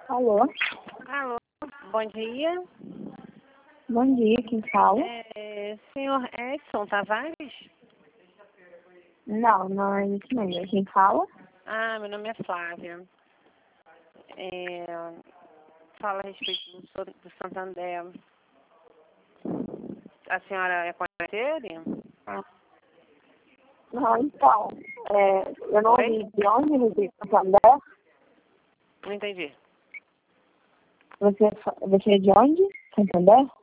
Alô? Alô, bom dia. Bom dia, quem fala? Senhor Edson Tavares? Não é isso mesmo. Quem fala? Meu nome é Flávia. Fala a respeito do Santander. A senhora é conhecida dele? Não, então, eu não Oi? ouvi de onde você está Santander. Não entendi. Você é de onde? Santander?